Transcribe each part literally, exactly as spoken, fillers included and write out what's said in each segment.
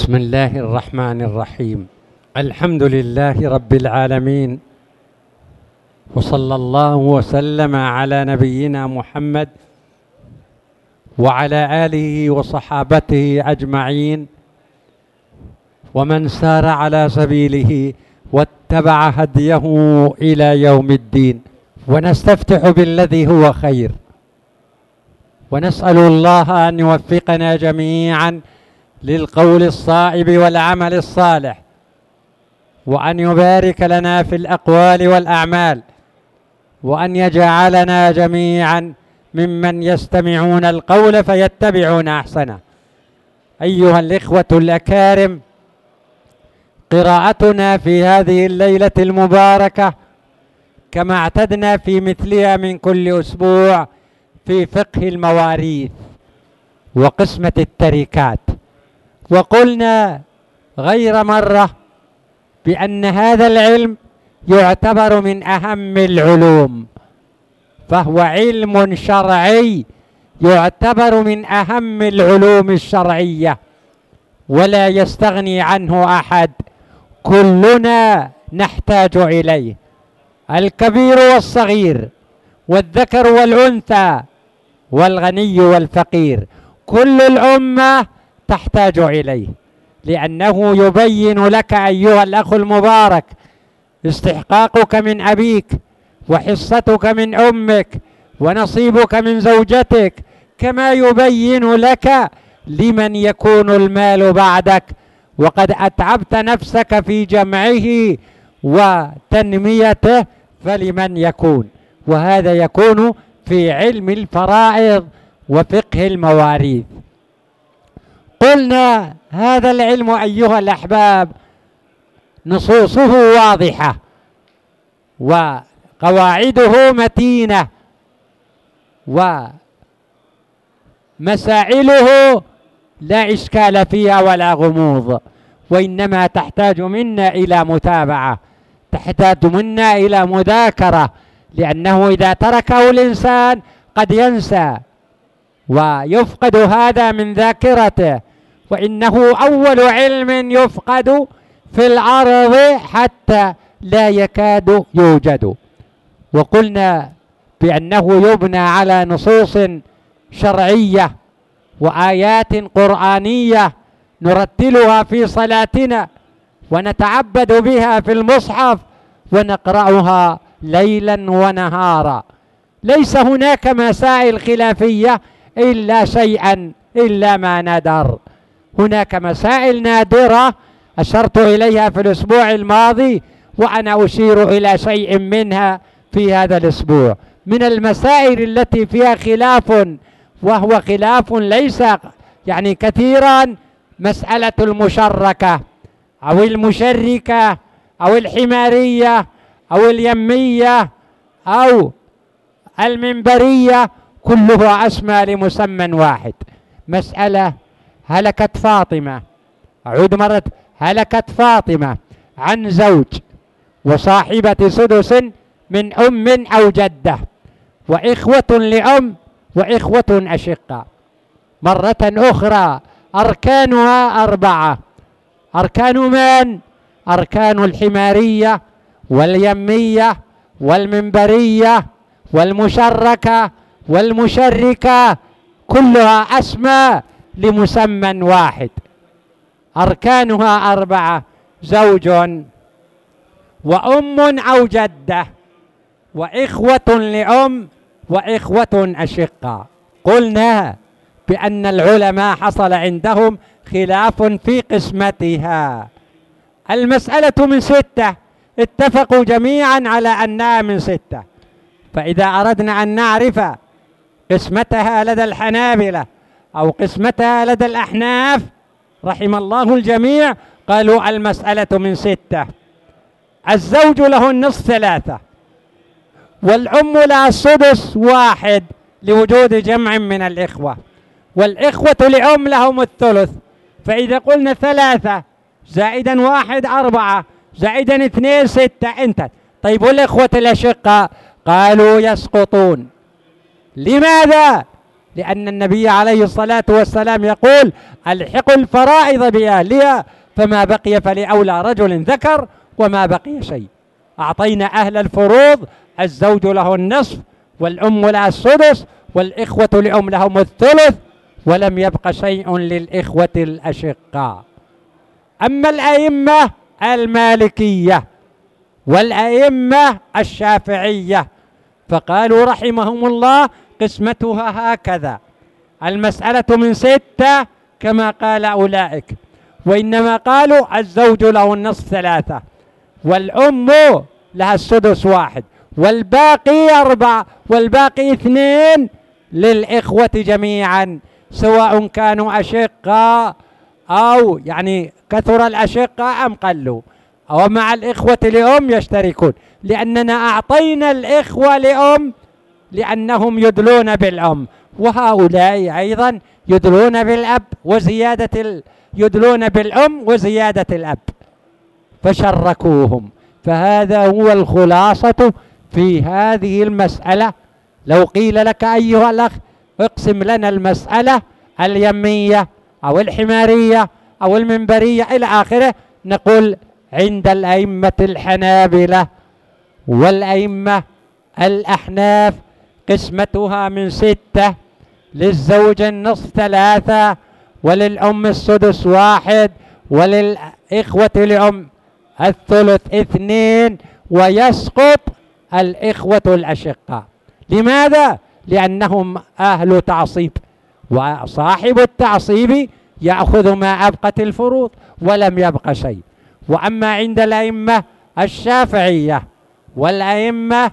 بسم الله الرحمن الرحيم. الحمد لله رب العالمين، وصلى الله وسلم على نبينا محمد وعلى آله وصحابته أجمعين، ومن سار على سبيله واتبع هديه إلى يوم الدين. ونستفتح بالذي هو خير، ونسأل الله أن يوفقنا جميعا للقول الصائب والعمل الصالح، وأن يبارك لنا في الأقوال والأعمال، وأن يجعلنا جميعا ممن يستمعون القول فيتبعون أحسنه. أيها الإخوة الأكارم، قراءتنا في هذه الليلة المباركة كما اعتدنا في مثلها من كل أسبوع في فقه المواريث وقسمة التركات. وقلنا غير مرة بأن هذا العلم يعتبر من أهم العلوم، فهو علم شرعي يعتبر من أهم العلوم الشرعية، ولا يستغني عنه أحد، كلنا نحتاج إليه، الكبير والصغير، والذكر والأنثى، والغني والفقير، كل الأمة تحتاج إليه، لأنه يبين لك أيها الأخ المبارك استحقاقك من أبيك، وحصتك من أمك، ونصيبك من زوجتك، كما يبين لك لمن يكون المال بعدك، وقد أتعبت نفسك في جمعه وتنميته، فلمن يكون. وهذا يكون في علم الفرائض وفقه المواريث. قلنا هذا العلم أيها الأحباب نصوصه واضحة، وقواعده متينة، ومسائله لا إشكال فيها ولا غموض، وإنما تحتاج منا إلى متابعة، تحتاج منا إلى مذاكرة، لأنه إذا تركه الإنسان قد ينسى ويفقد هذا من ذاكرته، وإنه أول علم يفقد في الأرض حتى لا يكاد يوجد. وقلنا بأنه يبنى على نصوص شرعية وآيات قرآنية نرتلها في صلاتنا، ونتعبد بها في المصحف، ونقرأها ليلا ونهارا. ليس هناك مسائل خلافية إلا شيئا إلا ما ندر. هناك مسائل نادرة أشرت إليها في الأسبوع الماضي، وأنا أشير إلى شيء منها في هذا الأسبوع. من المسائل التي فيها خلاف، وهو خلاف ليس يعني كثيرا، مسألة المشركة أو المشركة أو الحمارية أو اليمية أو المنبرية، كلها أسمى لمسمى واحد. مسألة هلكت فاطمة، أعود مرة، هلكت فاطمة عن زوج وصاحبة سدس من أم أو جدة، وإخوة لأم وإخوة أشقاء. مرة أخرى أركانها أربعة. أركان من؟ أركان الحمارية واليمية والمنبرية والمشركة والمشركة، كلها أسمى لمسمى واحد. أركانها أربعة: زوج وأم أو جدة وإخوة لأم وإخوة أشقاء. قلنا بأن العلماء حصل عندهم خلاف في قسمتها. المسألة من ستة، اتفقوا جميعا على أنها من ستة. فإذا أردنا أن نعرف قسمتها لدى الحنابلة أو قسمتها لدى الأحناف رحم الله الجميع، قالوا المسألة من ستة. الزوج له النصف ثلاثة، والأم لها السدس واحد لوجود جمع من الإخوة، والإخوة لأم لهم الثلث. فإذا قلنا ثلاثة زائدا واحد أربعة، زائدا اثنين ستة، انتهت. طيب والإخوة الأشقاء؟ قالوا يسقطون. لماذا؟ لأن النبي عليه الصلاة والسلام يقول الحقوا الفرائض بأهلها فما بقي فلأولى رجل ذكر وما بقي شيء. أعطينا أهل الفروض، الزوج له النصف والأم لها السدس والإخوة لأم لهم الثلث، ولم يبق شيء للإخوة الأشقاء. أما الأئمة المالكية والأئمة الشافعية فقالوا رحمهم الله قسمتها هكذا: المسألة من ستة كما قال أولئك، وإنما قالوا الزوج له النصف ثلاثة والأم لها السدس واحد والباقي أربعة والباقي اثنين للإخوة جميعا، سواء كانوا أشقاء أو يعني كثر الأشقاء أم قلوا، أو مع الإخوة لأم يشتركون، لأننا أعطينا الإخوة لأم لأنهم يدلون بالأم، وهؤلاء أيضا يدلون بالأب وزيادة ال... يدلون بالأم وزيادة الأب، فشركوهم. فهذا هو الخلاصة في هذه المسألة. لو قيل لك أيها الأخ اقسم لنا المسألة اليمية أو الحمارية أو المنبرية إلى آخره، نقول عند الأئمة الحنابلة والأئمة الأحناف قسمتها من ستة: للزوج النصف ثلاثة، وللأم السدس واحد، وللإخوة لأم الثلث اثنين، ويسقط الإخوة الأشقاء. لماذا؟ لأنهم أهل تعصيب، وصاحب التعصيب يأخذ ما أبقت الفروض ولم يبق شيء. وأما عند الأئمة الشافعية والأئمة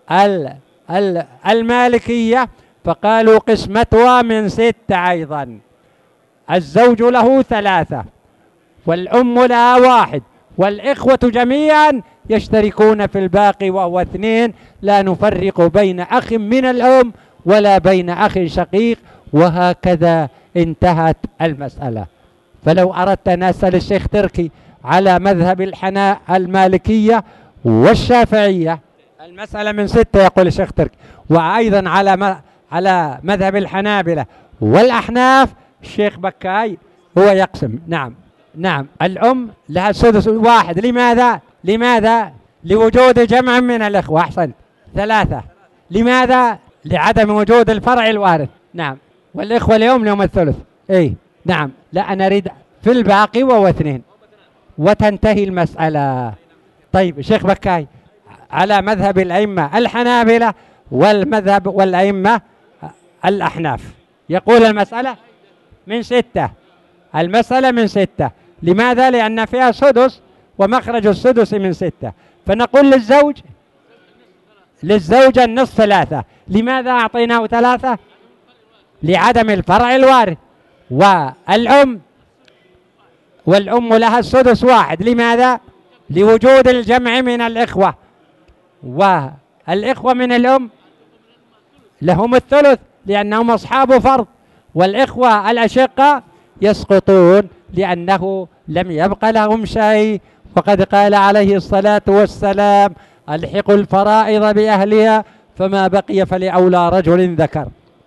المالكية فقالوا قسمتها من ستة أيضا: الزوج له ثلاثة والأم لها واحد والإخوة جميعا يشتركون في الباقي وهو اثنين، لا نفرق بين أخ من الأم ولا بين أخ شقيق. وهكذا انتهت المسألة. فلو أردت أن أسأل الشيخ تركي على مذهب الحنا المالكية والشافعية المسألة من ستة يقول الشيخ تركي، وأيضا على على مذهب الحنابلة والأحناف الشيخ بكاي هو يقسم. نعم نعم الأم لها سدس واحد. لماذا؟ لماذا؟ لوجود جمع من الإخوة. أحسن. ثلاثة. لماذا؟ لعدم وجود الفرع الوارث. نعم. والإخوة اليوم لهم الثلث. إيه نعم. لا أنا أريد في الباقي وهو اثنين وتنتهي المسألة. طيب شيخ بكاي على مذهب الأئمة الحنابلة والمذهب والأئمة الأحناف يقول المسألة من ستة. المسألة من ستة. لماذا؟ لأن فيها سدس ومخرج السدس من ستة، فنقول للزوج للزوجة النصف ثلاثة. لماذا أعطيناه ثلاثة؟ لعدم الفرع الوارث. والأم والأم لها السدس واحد. لماذا؟ لوجود الجمع من الإخوة، والإخوة من الأم لهم الثلث لأنهم أصحاب فرض، والإخوة الأشقاء يسقطون لأنه لم يبق لهم شيء. وقد قال عليه الصلاة والسلام الحقوا الفرائض بأهلها فما بقي فلأولى رجل ذكر.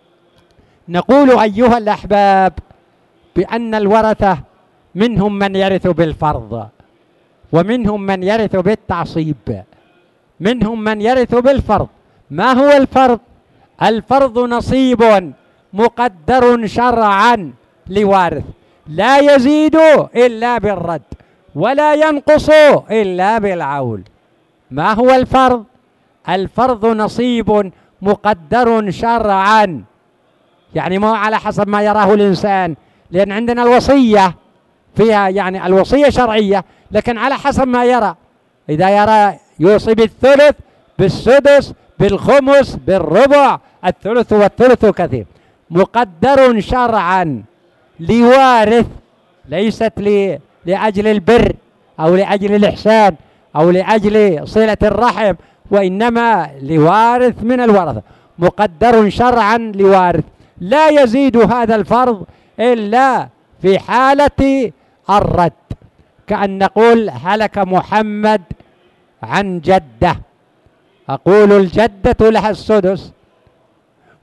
نقول أيها الأحباب بأن الورثة منهم من يرث بالفرض ومنهم من يرث بالتعصيب. منهم من يرث بالفرض. ما هو الفرض؟ الفرض نصيب مقدر شرعا لوارث لا يزيد إلا بالرد ولا ينقص إلا بالعول. ما هو الفرض؟ الفرض نصيب مقدر شرعا، يعني ما على حسب ما يراه الإنسان، لأن عندنا الوصية فيها يعني الوصية شرعية، لكن على حسب ما يرى. إذا يرى يوصي بالثلث بالسدس بالخمس بالربع، الثلث والثلث كثير. مقدر شرعا لوارث، ليست لي لأجل البر أو لأجل الإحسان أو لأجل صلة الرحم، وإنما لوارث من الورثة. مقدر شرعا لوارث لا يزيد هذا الفرض إلا في حالة الرد، كأن نقول هلك محمد عن جدة، أقول الجدة لها السدس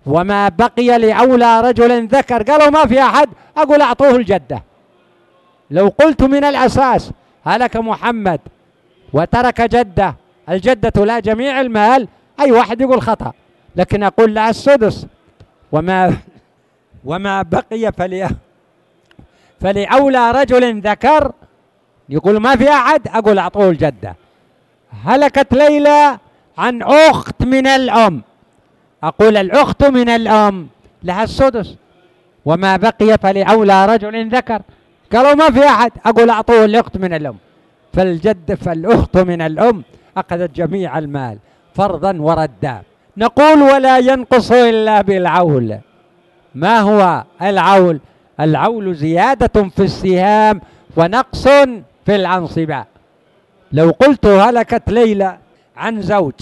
وما بقي لأولى رجل ذكر، قالوا ما في أحد، أقول أعطوه الجدة. لو قلت من الأساس هلك محمد وترك جدة، الجدة لا جميع المال، أي واحد يقول خطأ، لكن أقول لها السدس، وما وما بقي فلي فلأولى رجل ذكر، يقول ما في أحد، أقول أعطوه الجدة. هلكت ليلى عن أخت من الأم، أقول الأخت من الأم لها السدس، وما بقي فلأولى رجل ذكر، قالوا ما في أحد، أقول أعطوه الأخت من الأم. فالجد فالأخت من الأم أخذت جميع المال فرضا وردا. نقول ولا ينقص إلا بالعول. ما هو العول؟ العول زيادة في السهام ونقص في الأنصبة. لو قلت هلكت ليلى عن زوج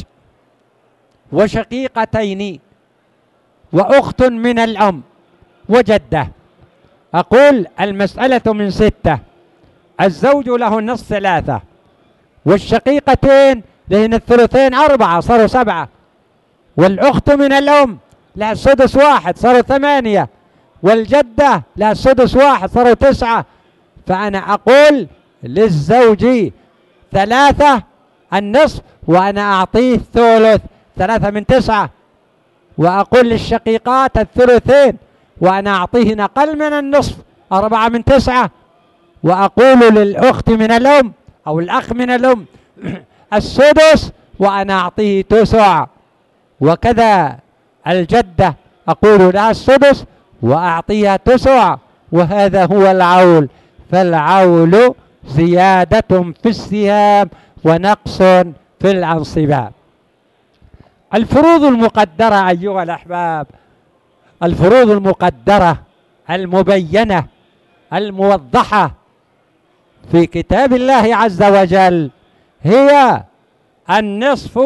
وشقيقتين وأخت من الأم وجدة، أقول المسألة من ستة، الزوج له النصف ثلاثة، والشقيقتين لهن الثلثين أربعة صاروا سبعة، والأخت من الأم لها السدس واحد صاروا ثمانية، والجدة لها السدس واحد صاروا تسعة. فأنا أقول للزوج ثلاثة النصف وأنا أعطيه ثلث، ثلاثة من تسعة. وأقول للشقيقات الثلثين وأنا أعطيهن أقل من النصف، أربعة من تسعة. وأقول للأخت من الأم أو الأخ من الأم السدس وأنا أعطيه تسع. وكذا الجدة أقول لها السدس وأعطيها تسع، وهذا هو العول. فالعول زيادة في السهام ونقص في الأنصبة. الفروض المقدرة أيها الأحباب، الفروض المقدرة المبينة الموضحة في كتاب الله عز وجل هي النصف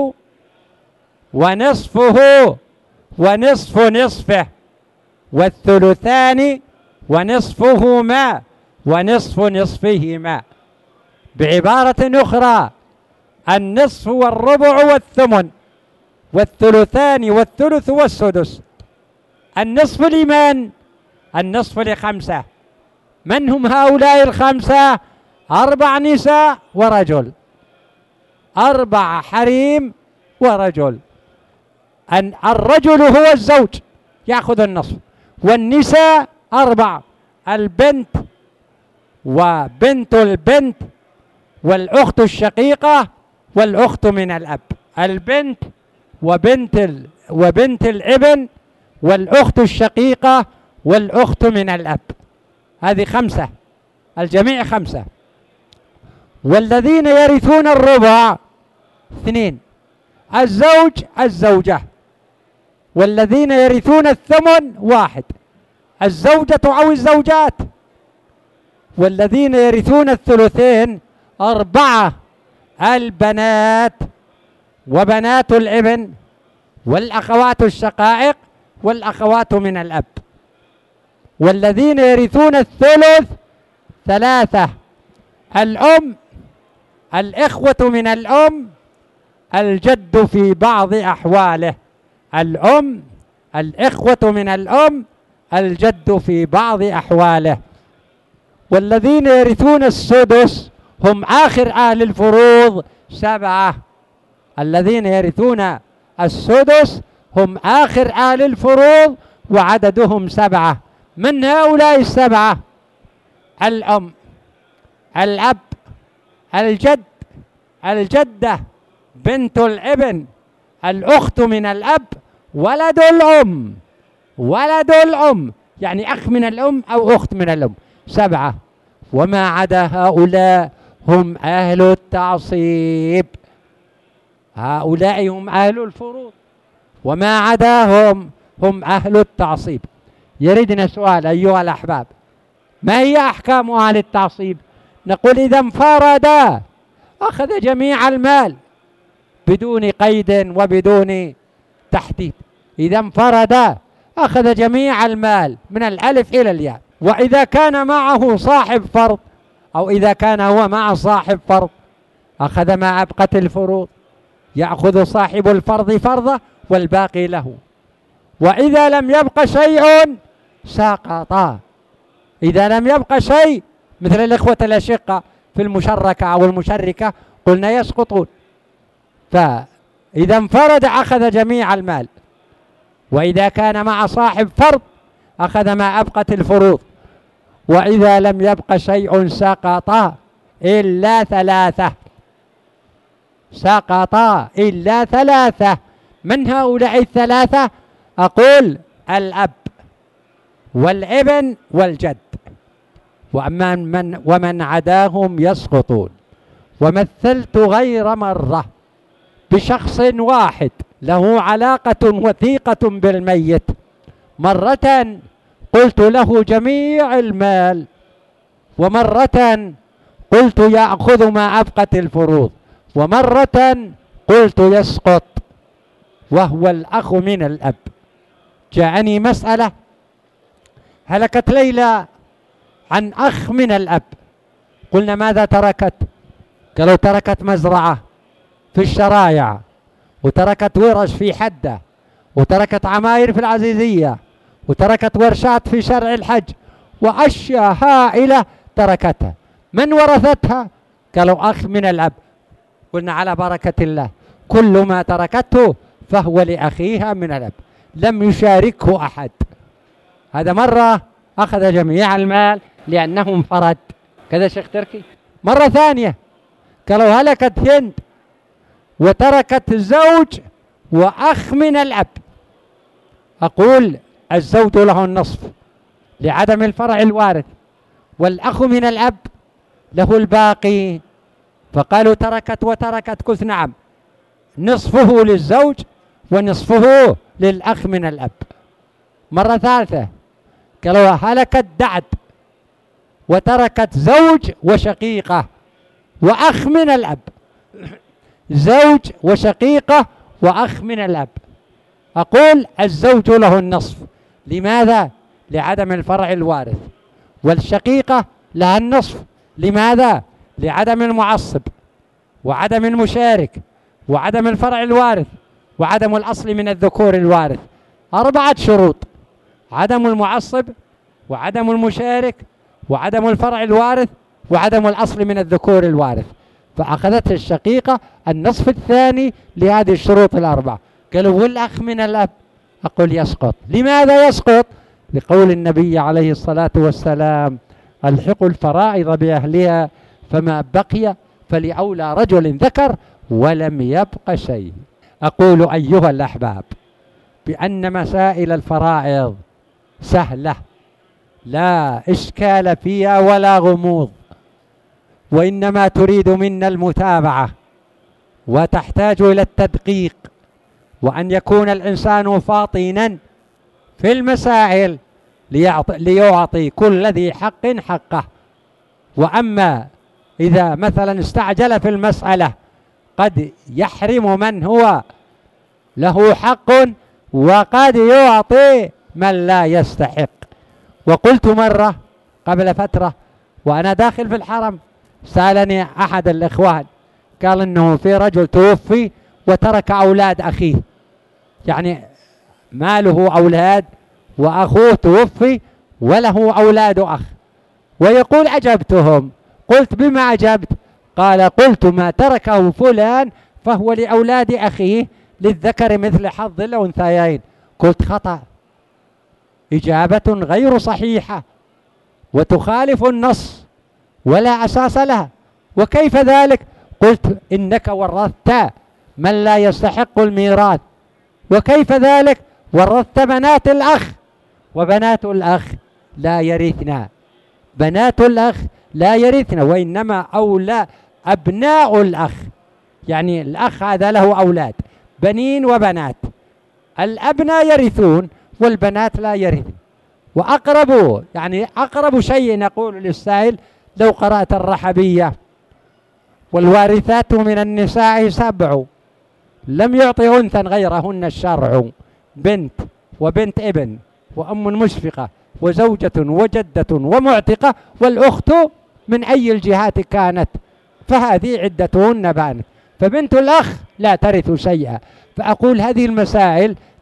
ونصفه ونصف نصفه، والثلثان ونصفهما ونصف نصفهما. بعبارة أخرى النصف والربع والثمن، والثلثان والثلث والسدس. النصف لمن؟ النصف لخمسة. من هم هؤلاء الخمسة؟ أربع نساء ورجل، أربع حريم ورجل. أن الرجل هو الزوج يأخذ النصف، والنساء أربع، البنت وبنت البنت والأخت الشقيقة والأخت من الأب، البنت وبنت ال... وبنت الابن والأخت الشقيقة والأخت من الأب. هذه خمسة، الجميع خمسة. والذين يرثون الربع اثنين، الزوج الزوجة. والذين يرثون الثمن واحد، الزوجة أو الزوجات. والذين يرثون الثلثين أربعة، البنات وبنات الابن والأخوات الشقائق والأخوات من الأب. والذين يرثون الثلث ثلاثة، الأم، الإخوة من الأم، الجد في بعض أحواله. الأم، الإخوة من الأم، الجد في بعض أحواله. والذين يرثون السدس هم آخر أهل الفروض سبعة. الذين يرثون السدس هم آخر أهل الفروض وعددهم سبعة. من هؤلاء السبعة؟ الأم، الأب، الجد، الجدة، بنت الابن، الأخت من الأب، ولد الأم. ولد الأم يعني أخ من الأم أو أخت من الأم، سبعة. وما عدا هؤلاء هم أهل التعصيب، هؤلاء هم أهل الفروض، وما عداهم هم أهل التعصيب. يردنا سؤال أيها الأحباب، ما هي أحكام أهل التعصيب؟ نقول إذا انفردا أخذ جميع المال بدون قيد وبدون تحديد. إذا انفردا أخذ جميع المال من الألف إلى الياء. وإذا كان معه صاحب فرض أو إذا كان هو مع صاحب فرض أخذ ما أبقت الفروض، يأخذ صاحب الفرض فرضه والباقي له. وإذا لم يبق شيء سقطا. إذا لم يبق شيء مثل الإخوة الأشقة في المشركة أو المشركة قلنا يسقطون، فإذا انفرد أخذ جميع المال، وإذا كان مع صاحب فرض أخذ ما أبقت الفروض. وإذا لم يبق شيء سقط إلا ثلاثة، سقط إلا ثلاثة. من هؤلاء الثلاثة؟ أقول الأب والابن والجد، وأما من ومن عداهم يسقطون. ومثلت غير مرة بشخص واحد له علاقة وثيقة بالميت، مرة قلت له جميع المال، ومرة قلت يأخذ ما أبقت الفروض، ومرة قلت يسقط، وهو الأخ من الأب. جاءني مسألة، هلكت ليلى عن أخ من الأب، قلنا ماذا تركت؟ قالوا تركت مزرعة في الشرايع، وتركت ورش في حدة، وتركت عماير في العزيزية، وتركت ورشات في شرع الحج، وأشياء هائلة تركتها. من ورثتها؟ قالوا أخ من الأب. قلنا على بركة الله، كل ما تركته فهو لأخيها من الأب، لم يشاركه أحد. هذا مرة أخذ جميع المال لأنه انفرد، كذا شيخ تركي. مرة ثانية قالوا هلكت هند وتركت زوج وأخ من الأب، أقول الزوج له النصف لعدم الفرع الوارث، والأخ من الأب له الباقي. فقالوا تركت وتركت، قلت نعم، نصفه للزوج ونصفه للأخ من الأب. مرة ثالثة قالوا هلكت دعد وتركت زوج وشقيقة وأخ من الأب، زوج وشقيقة وأخ من الأب، أقول الزوج له النصف. لماذا؟ لعدم الفرع الوارث. والشقيقة لها النصف. لماذا؟ لعدم المعصب وعدم المشارك وعدم الفرع الوارث وعدم الأصل من الذكور الوارث. أربعة شروط: عدم المعصب وعدم المشارك وعدم الفرع الوارث وعدم الأصل من الذكور الوارث. فأخذت الشقيقة النصف الثاني لهذه الشروط الأربعة. قالوا والأخ من الأب؟ أقول يسقط. لماذا يسقط؟ لقول النبي عليه الصلاة والسلام الحقوا الفرائض بأهلها فما بقي فلأولى رجل ذكر ولم يبق شيء. أقول أيها الأحباب بأن مسائل الفرائض سهلة، لا إشكال فيها ولا غموض، وإنما تريد منا المتابعة وتحتاج إلى التدقيق، وأن يكون الإنسان فاطنا في المسائل ليعطي, ليعطي كل ذي حق حقه. وأما إذا مثلا استعجل في المسألة قد يحرم من هو له حق وقد يعطي من لا يستحق. وقلت مرة قبل فترة وأنا داخل في الحرم، سألني أحد الإخوان قال إنه في رجل توفي وترك أولاد أخيه، يعني ما له أولاد وأخوه توفي وله أولاد أخ، ويقول أجبتهم. قلت بما أجبت؟ قال قلت ما تركه فلان فهو لأولاد أخيه للذكر مثل حظ الأنثيين. قلت خطأ، إجابة غير صحيحة وتخالف النص ولا أساس لها. وكيف ذلك؟ قلت إنك ورثت من لا يستحق الميراث. وكيف ذلك؟ ورثت بنات الأخ، وبنات الأخ لا يرثنا، بنات الأخ لا يرثنا، وإنما أولى أبناء الأخ. يعني الأخ هذا له أولاد بنين وبنات، الأبناء يرثون والبنات لا يرثن. وأقرب يعني أقرب شيء نقول للسائل لو قرأت الرحبية والوارثات من النساء سبع لم يعطي أنثى غيرهن الشرع، بنت وبنت ابن وأم مشفقة وزوجة وجدة ومعتقة والأخت من أي الجهات كانت، فهذه عدتهن بانت، فبنت الأخ لا ترث شيئا. فأقول هذه المسائل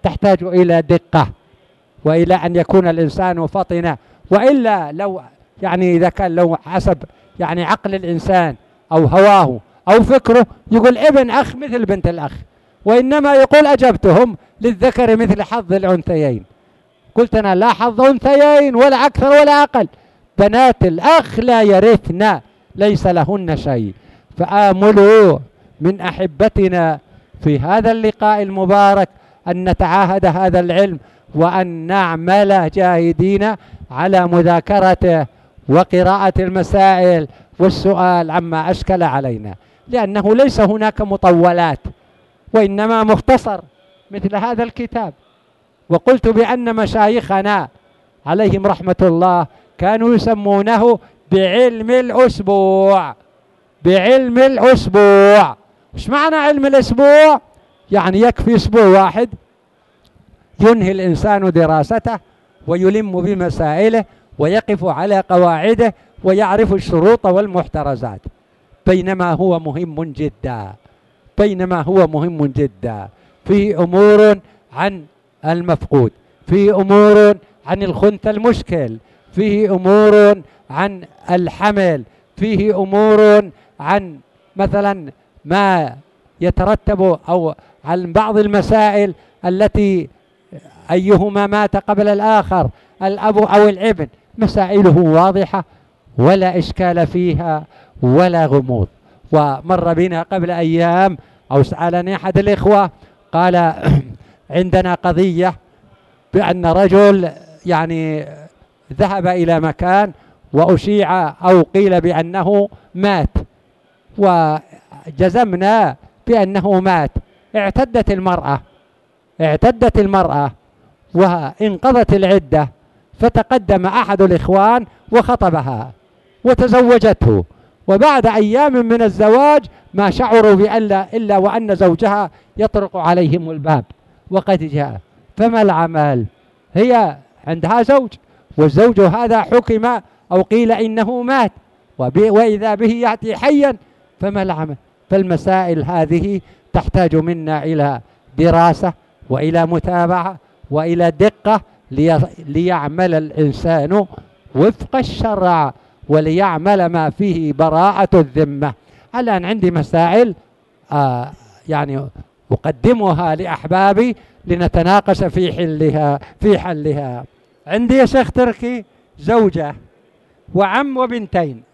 تحتاج إلى دقة وإلى أن يكون الإنسان فطنا، وإلا لو يعني إذا كان لو حسب يعني عقل الإنسان أو هواه أو فكره يقول ابن أخ مثل بنت الأخ، وإنما يقول أجبتهم للذكر مثل حظ الأنثيين. قلت أنا لا حظ أنثيين ولا أكثر ولا أقل، بنات الأخ لا يرثن، ليس لهن شيء. فآملوا من أحبتنا في هذا اللقاء المبارك أن نتعاهد هذا العلم، وأن نعمل جاهدين على مذاكرته وقراءة المسائل والسؤال عما أشكل علينا، لأنه ليس هناك مطولات وإنما مختصر مثل هذا الكتاب. وقلت بأن مشايخنا عليهم رحمة الله كانوا يسمونه بعلم الأسبوع. بعلم الأسبوع، وش معنى علم الأسبوع؟ يعني يكفي أسبوع واحد ينهي الإنسان دراسته ويلم بمسائله ويقف على قواعده ويعرف الشروط والمحترزات، بينما هو مهم جدا بينما هو مهم جدا فيه أمور عن المفقود، فيه أمور عن الخنث المشكل، فيه أمور عن الحمل، فيه أمور عن مثلا ما يترتب أو عن بعض المسائل التي أيهما مات قبل الآخر، الأب أو الابن. مسائله واضحة ولا إشكال فيها ولا غموض. ومر بنا قبل أيام أو سألني أحد الإخوة قال عندنا قضية بأن رجل يعني ذهب إلى مكان وأشيع أو قيل بأنه مات، وجزمنا بأنه مات. اعتدت المرأة اعتدت المرأة وانقضت العدة، فتقدم أحد الإخوان وخطبها وتزوجته، وبعد أيام من الزواج ما شعروا بألا إلا وأن زوجها يطرق عليهم الباب وقد جاء. فما العمل؟ هي عندها زوج والزوج هذا حكم أو قيل إنه مات وإذا به يأتي حيا، فما العمل؟ فالمسائل هذه تحتاج منا إلى دراسة وإلى متابعة وإلى دقة ليعمل الإنسان وفق الشرع وليعمل ما فيه براءة الذمة. الآن عندي مسائل آه يعني أقدمها لأحبابي لنتناقش في حلها في حلها. عندي يا شيخ تركي زوجة وعم وبنتين،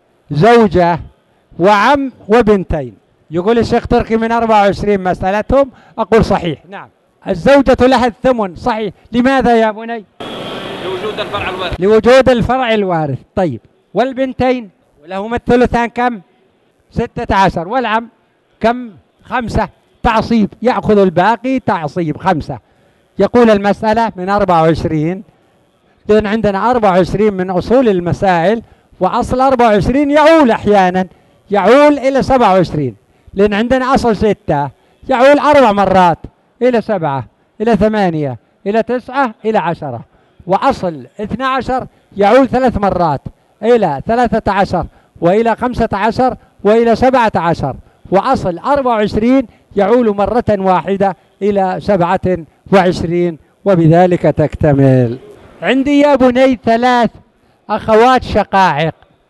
زوجة وعم وبنتين. يقول الشيخ تركي من أربعة وعشرين مسألتهم. أقول صحيح، نعم. الزوجة لها الثمن، صحيح. لماذا يا بني؟ لوجود الفرع الوارث. لوجود الفرع الوارث. طيب، والبنتين ولهما الثلثان كم؟ ستة عشر. والعم كم؟ خمسة. تعصيب، يأخذ الباقي تعصيب خمسة. يقول المسألة من أربعة وعشرين، لأن عندنا أربعة وعشرين من أصول المسائل، وأصل أربعة وعشرين يعول أحيانا يعول إلى سبعة وعشرين، لأن عندنا أصل ستة يعول أربع مرات إلى سبعة إلى ثمانية إلى تسعة إلى عشرة، وأصل اثنا عشر يعول ثلاث مرات إلى ثلاثة عشر وإلى خمسة عشر وإلى سبعة عشر، وأصل أربعة وعشرين يعول مرة واحدة إلى سبعة وعشرين، وبذلك تكتمل. عندي يا بني ثلاث أخوات شقائق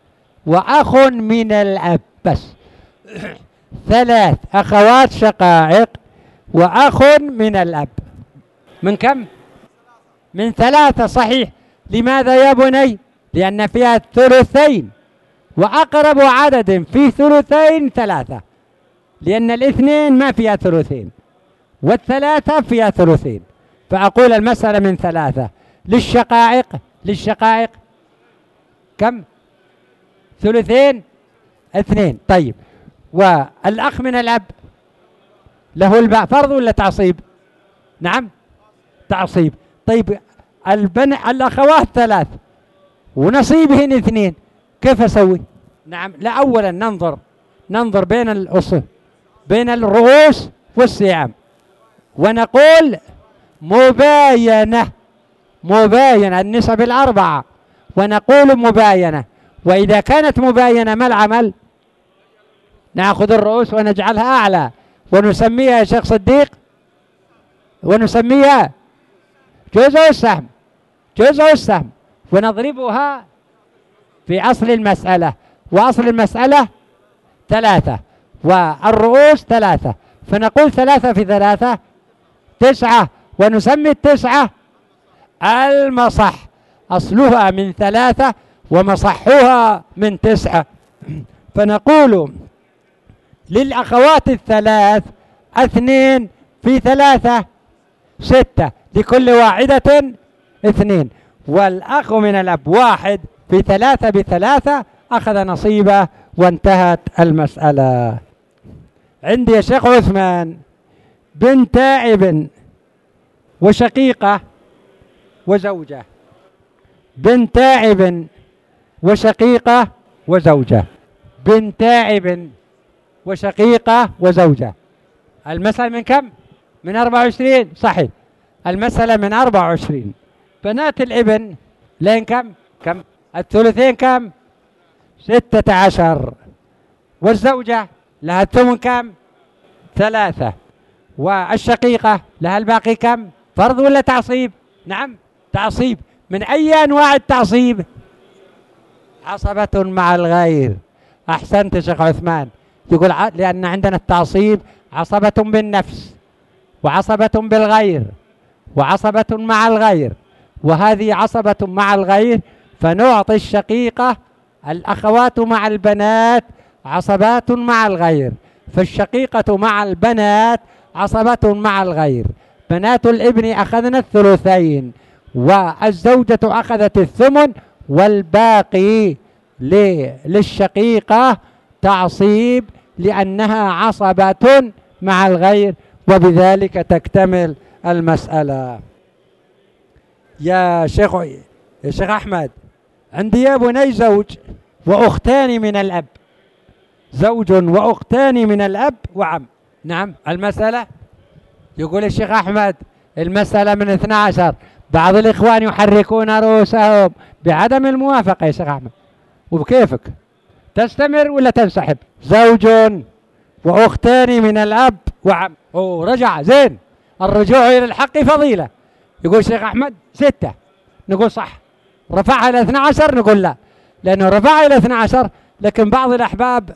وأخ من الأب، بس ثلاث أخوات شقائق وأخ من الأب. من كم؟ من ثلاثة، صحيح. لماذا يا بني؟ لأن فيها ثلثين، وأقرب عدد في ثلثين ثلاثة، لأن الاثنين ما فيها ثلثين والثلاثة فيها ثلثين. فأقول المسألة من ثلاثة. للشقائق للشقائق كم؟ ثلثين، اثنين. طيب، والأخ من الأب له الباء فرض ولا تعصيب؟ نعم، تعصيب. طيب، البن الأخوات ثلاث ونصيبهن اثنين، كيف أسوي؟ نعم، لا، أولا ننظر ننظر بين الأصول بين الرؤوس والسهام، ونقول مباينة مباينة النسب الأربعة، ونقول مباينة. وإذا كانت مباينة ما العمل؟ نأخذ الرؤوس ونجعلها أعلى ونسميها يا شيخ صديق ونسميها جزء السهم، جزء السهم، ونضربها في أصل المسألة، وأصل المسألة ثلاثة، والرؤوس ثلاثة، فنقول ثلاثة في ثلاثة تسعة، ونسمي التسعة المصح، أصلها من ثلاثة ومصحها من تسعة. فنقول للأخوات الثلاث اثنين في ثلاثة ستة، لكل واحدة اثنين، والأخ من الأب واحد في ثلاثة بثلاثة أخذ نصيبه، وانتهت المسألة. عندي يا شيخ عثمان بنت ابن وشقيقة وزوجة، بنت ابن وشقيقة وزوجة، بنت ابن وشقيقة وزوجة. المسألة من كم؟ من أربعة وعشرين، صحيح، المسألة من أربعة وعشرين. بنات الابن لين كم؟ كم؟ الثلثين كم؟ ستة عشر. والزوجة لها الثمن كم؟ ثلاثة. والشقيقة لها الباقي كم؟ فرض ولا تعصيب؟ نعم تعصيب. من أي أنواع التعصيب؟ عصبة مع الغير. أحسنت يا شيخ عثمان. يقول لأن عندنا التعصيب عصبة بالنفس، وعصبة بالغير، وعصبة مع الغير، وهذه عصبة مع الغير، فنعطي الشقيقة الأخوات مع البنات عصبات مع الغير، فالشقيقة مع البنات عصبة مع الغير. بنات الابن أخذن الثلثين، والزوجة أخذت الثمن، والباقي للشقيقة تعصيب لأنها عصبة مع الغير، وبذلك تكتمل المسألة. يا شيخ يا شيخ أحمد، عندي يا بني زوج وأختان من الأب، زوج وأختان من الأب وعم. نعم المسألة، يقول الشيخ أحمد المسألة من اثنى عشر. بعض الإخوان يحركون رؤوسهم بعدم الموافقة يا شيخ أحمد، وبكيفك تستمر ولا تنسحب؟ زوج وأختان من الأب وعم. أوه رجع زين، الرجوع إلى الحق فضيلة. يقول الشيخ أحمد ستة، نقول صح. رفعها إلى اثنى عشر، نقول لا، لأنه رفعها إلى اثنى عشر، لكن بعض الأحباب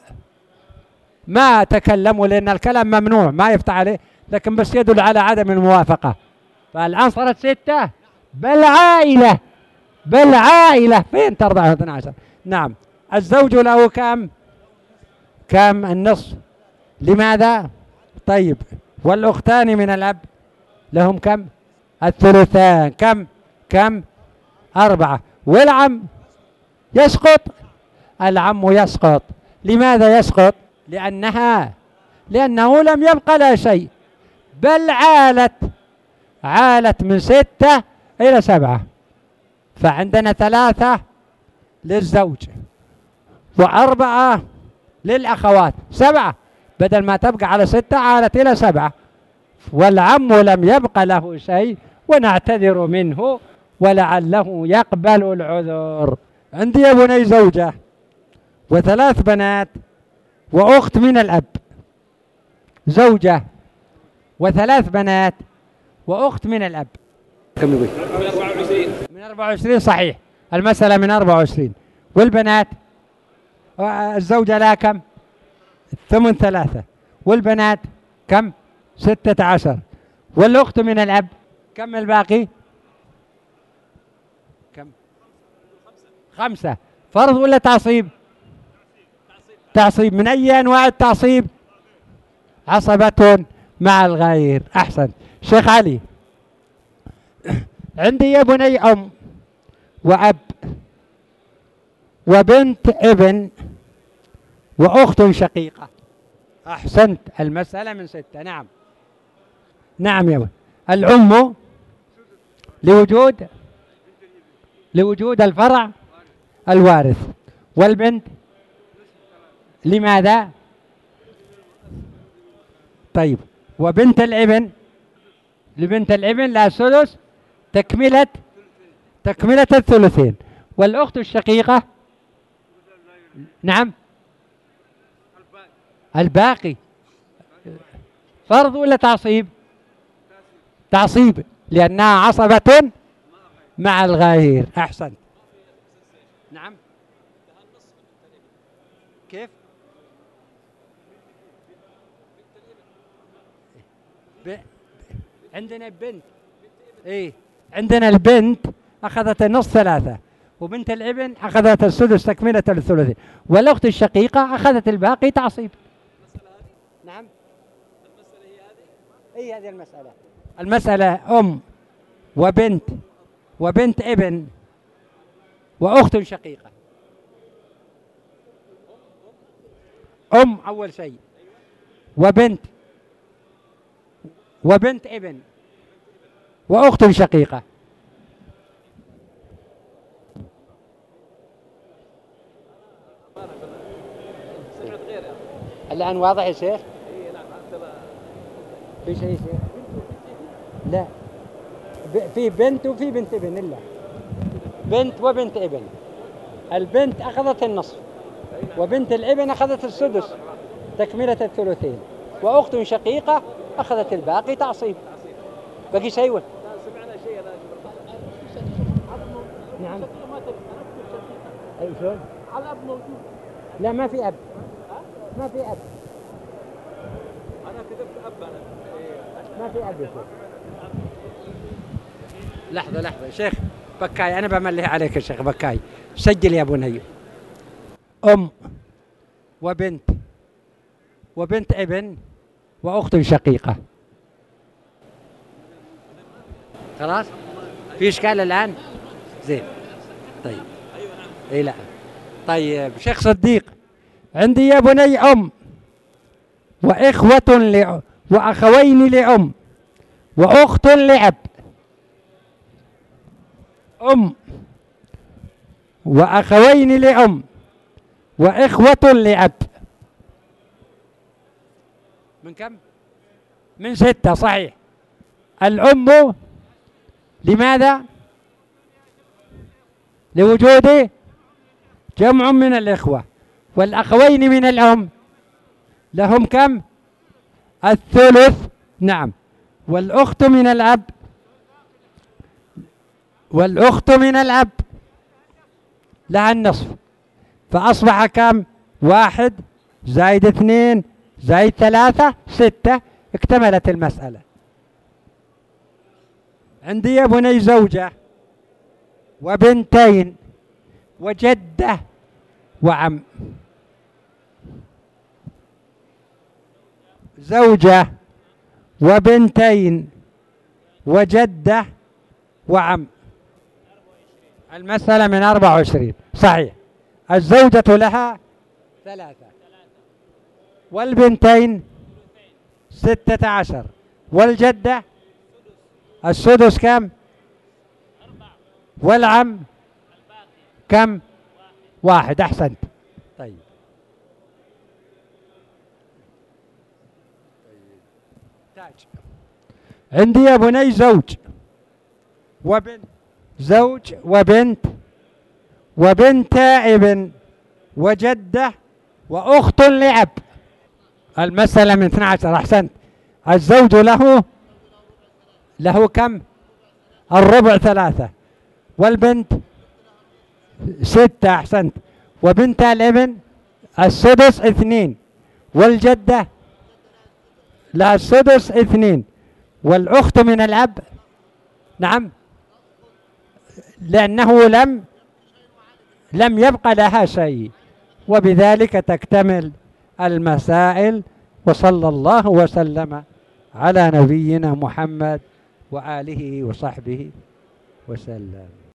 ما تكلموا لأن الكلام ممنوع ما يفتح عليه، لكن بس يدل على عدم الموافقة. فالآن صارت ستة، بل عائلة، بل عائلة فين ترضع اثنى عشر؟ نعم. الزوج له كم؟ كم؟ النصف. لماذا؟ طيب. والأختان من الأب لهم كم؟ الثلثان. كم؟ كم؟ أربعة. والعم يسقط؟ العم يسقط. لماذا يسقط؟ لأنها لأنه لم يبقى لا شيء، بل عالت عالت من ستة إلى سبعة. فعندنا ثلاثة للزوج وأربعة للأخوات، سبعة، بدل ما تبقى على ستة عالت إلى سبعة. والعم لم يبقى له شيء، ونعتذر منه ولعله يقبل العذر. عندي يا بني زوجة وثلاث بنات وأخت من الأب، زوجة وثلاث بنات وأخت من الأب. كم يقول؟ من أربعة وعشرين. من أربعة وعشرين صحيح، المسألة من أربعة وعشرين. والبنات الزوجة لها كم؟ الثمن ثلاثة. والبنات كم؟ ستة عشر. والأخت من الأب كم الباقي؟ كم؟ خمسة. فرض ولا تعصيب؟ تعصيب. من أي أنواع التعصيب؟ عصبة مع الغير. أحسن. شيخ علي، عندي يا بني أم وأب وبنت ابن وأخت شقيقة. أحسنت، المسألة من ستة. نعم نعم يا بني. الأم لوجود لوجود الفرع الوارث، والبنت لماذا؟ طيب. وبنت الابن لبنت الابن لا ثلث، تكملة تكملة الثلثين. والأخت الشقيقة نعم الباقي. فرض ولا تعصيب؟ تعصيب لأنها عصبة مع الغير. أحسنت. نعم. كيف؟ ب... عندنا بنت. ايه عندنا البنت أخذت النص ثلاثة، وبنت الابن أخذت السدس تكملة الثلثين، والأخت الشقيقة أخذت الباقي تعصيب. نعم. المسألة هي هذه؟ اي هذه المسألة. المسألة أم وبنت وبنت ابن وأخت شقيقة. أم أول شيء، وبنت وبنت ابن وأخت شقيقة. الآن واضح يا شيخ؟ في شيء شيخ؟ لا، في بنت وفي بنت ابن. إلا بنت وبنت ابن. البنت أخذت النصف، وبنت الابن أخذت السدس تكملة الثلثين، وأخت شقيقة أخذت الباقي تعصيب. باقي شيء ولا؟ سمعنا شيء. نعم. أي شلون؟ على الأب موجود. لا ما في أب. ما في أب. أنا كتبت أب أنا. ما في أب يا شيخ. لحظة لحظة يا شيخ بكاي، أنا بمليه عليك يا شيخ بكاي. سجل يا بني. أم وبنت وبنت ابن وأخت شقيقة. خلاص؟ في إشكال الآن؟ زين. طيب. إيه لا. طيب شيخ صديق، عندي يا بني أم وإخوة لأم وأخوين لأم وأخت لأب. أم وأخوين لأم وإخوة لأب. من كم؟ من ستة. صحيح. الأم لماذا؟ لوجود جمع من الإخوة، والأخوين من الأم لهم كم؟ الثلث. نعم. والأخت من الأب والأخت من الأب لها النصف، فأصبح كم؟ واحد زائد اثنين زائد ثلاثة ستة. اكتملت المسألة. عندي يا بني زوجة وبنتين وجدة وعم. زوجة وبنتين وجدة وعم. المسألة من أربعة وعشرين. صحيح. الزوجة لها ثلاثة، والبنتين ستة عشر، والجدة السدس كم؟ والعم كم؟ واحد. أحسنت. طيب. تاج. عندي يا بني زوج وبنت زوج وبنت وبنت ابن وجدة وأخت لأب. المسألة من اثني عشر. أحسنت. الزوج له له كم؟ الربع ثلاثة، والبنت ستة. أحسنت. وبنت الابن السدس اثنين، والجدة لها السدس اثنين، والأخت من الأب. نعم. لأنه لم لم يبقى لها شيء، وبذلك تكتمل المسائل. وصلى الله وسلم على نبينا محمد وآله وصحبه وسلم.